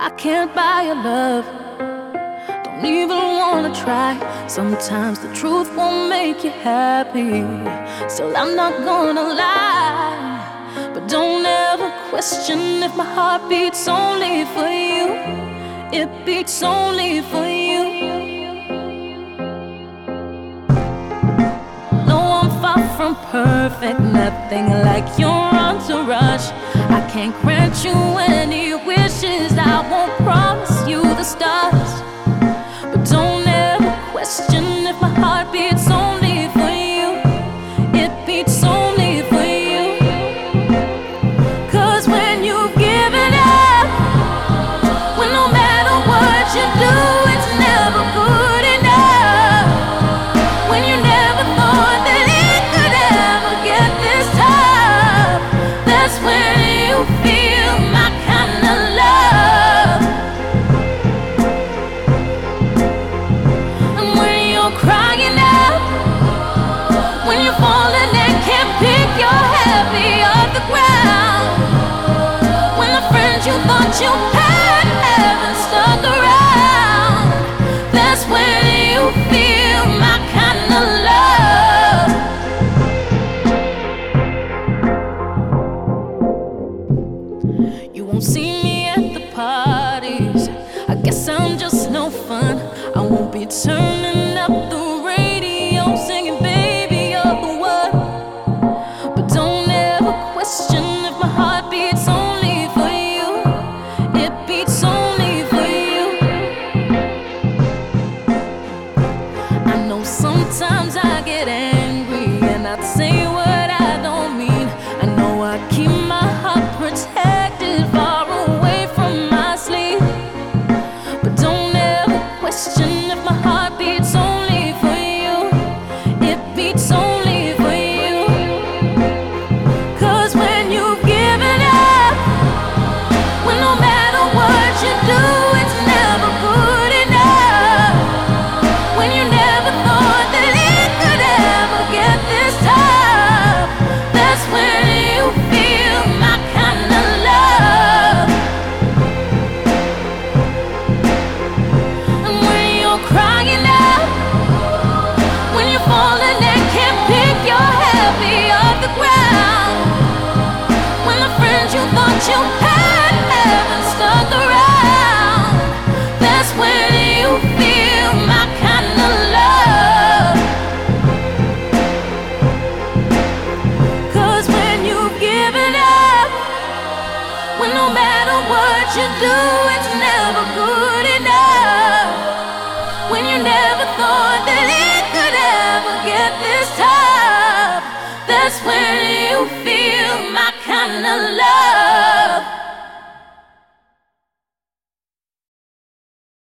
I can't buy your love, don't even wanna try. Sometimes the truth won't make you happy. Still, I'm not gonna lie. But don't ever question if my heart beats only for you. It beats only for you. No, I'm far from perfect, nothing like your entourage. I can't grant you any wishes, I won't promise you the stars. But don't ever question if my heart beats only for you. It beats only for you. 'Cause when you've given up, when no matter what you do, it's never good enough. When you never thought that it could ever get this tough, that's when you feel my kind of love. And when you're crying out, when you're falling and can't pick your happy off the ground, when the friends you thought you had haven't stuck around, that's when you feel my kind of love. You won't see me at the parties, I guess I'm just no fun. I won't be turning up the radio singing baby you're the one. But don't ever question if my heart beats only for you. It beats only for you. I know sometimes I get angry and I'd say what I don't mean. I know I keep my heart protected far away from my sleep. But don't ever question if my heart beats only for you. It beats only for you. 'Cause when you've given up, when no matter what you do, it's never good enough. When you never thought that it could ever get this tough, that's when you feel my kind of love. And when you're crying out, when you're falling and can't pick your happy off the ground, when the friends you thought you had haven't stuck around, that's when you feel my kind of love. 'Cause when you've given up, when no matter what you do, it's never good enough. When you never thought that it could ever get this tough, that's when you feel my kind of love.